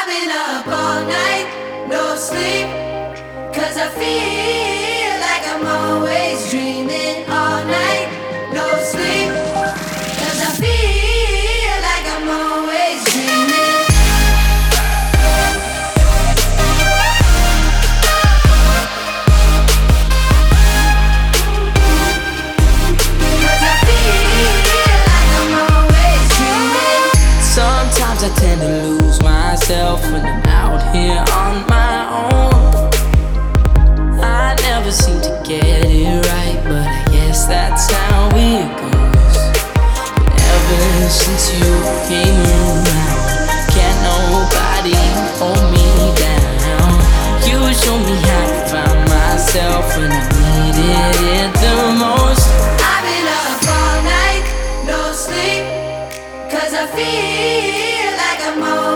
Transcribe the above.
been up all night, no sleep, 'cause I feel like I'm always dreaming all night, no sleep, 'cause I feel like I'm always dreaming. Sometimes I tend to lose myself when I'm out here on my own. I never seem to get it right, but I guess that's how it goes. And ever since you came around,